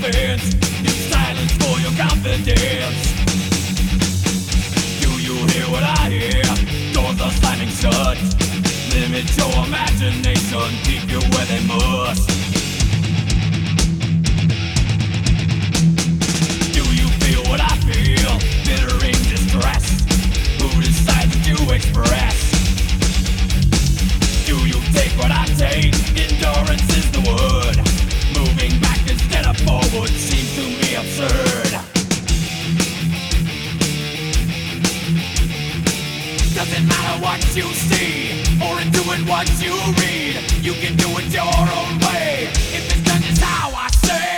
defense. Use silence for your confidence. Do you hear what I hear? Doors are slamming shut. Limit your imagination, keep you where they must. Do you feel what I feel? Bittering distress. Who decides to express? Do you take what I take? Endurance is the word. Moving back instead of forward seems to me absurd. Doesn't matter what you see, or in doing what you read. You can do it your own way, if it's done just how I say.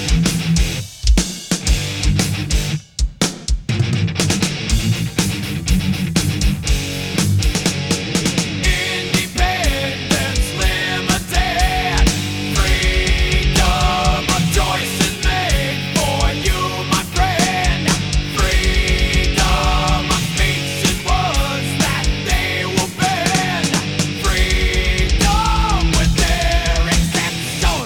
Independence limited. Freedom, a choice is made for you, my friend. Freedom, a speech is words that they will bend. Freedom with their exception.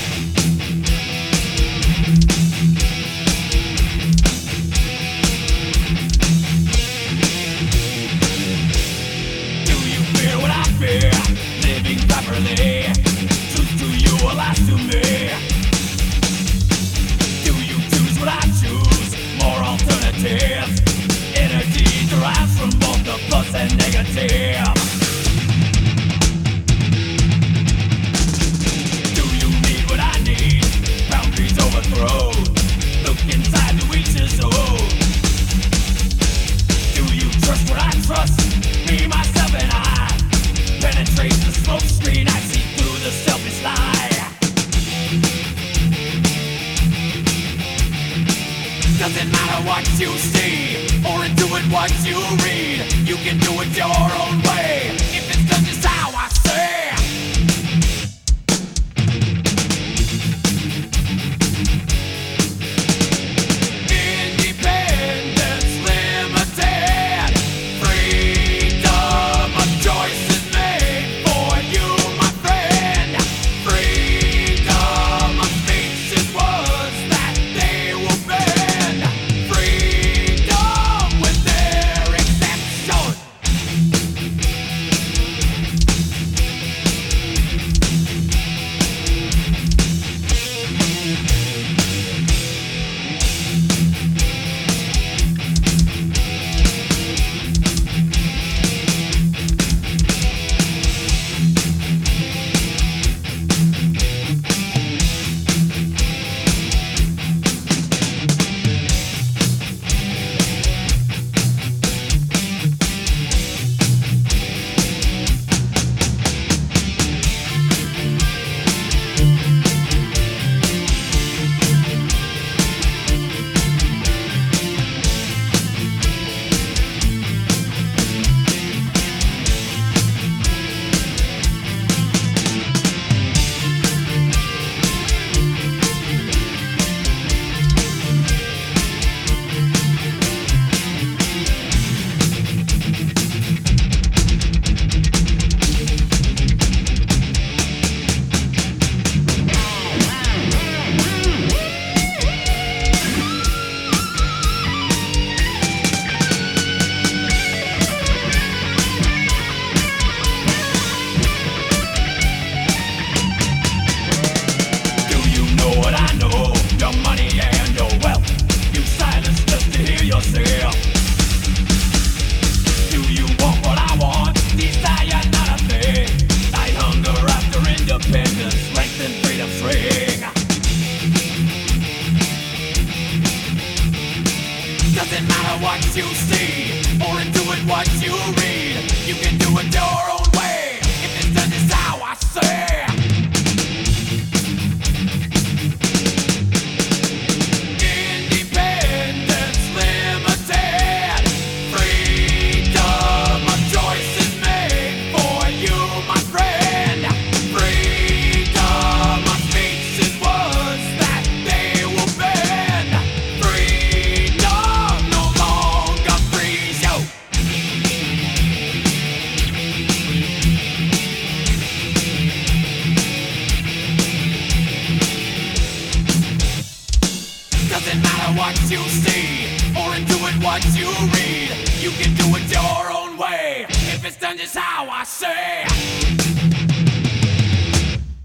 Do you fear what I fear? Living properly. Truth to you or lies to me? Do you choose what I choose? More alternatives. Energy derives from both the plus and negative. Do you need what I need? Boundaries overthrown. Look inside to each his own. Do you trust what I trust? Me, myself, and I penetrate the smoke screen. I see through the selfish lie. Doesn't matter what you see, or in doing what you read. You can do it your own way, if it's done just how I say. Independence limited. Freedom, a choice is made for you, my friend. Freedom, a speech is words that they will bend. Freedom with their exception. Do you know what I know? Your money and your wealth. You silence just to hear yourself. Do you want what I want? Desire not a thing. I hunger after independence, strength and freedom string. Doesn't matter what you see, or in doing what you read. You can do it your own way, if it's done just how I say. Independence limited. Freedom, a choice is made for you, my friend. Freedom, a speech is words that they will bend. Freedom no longer frees you. what you see, or into it what you read. You can do it your own way, if it's done just how I say.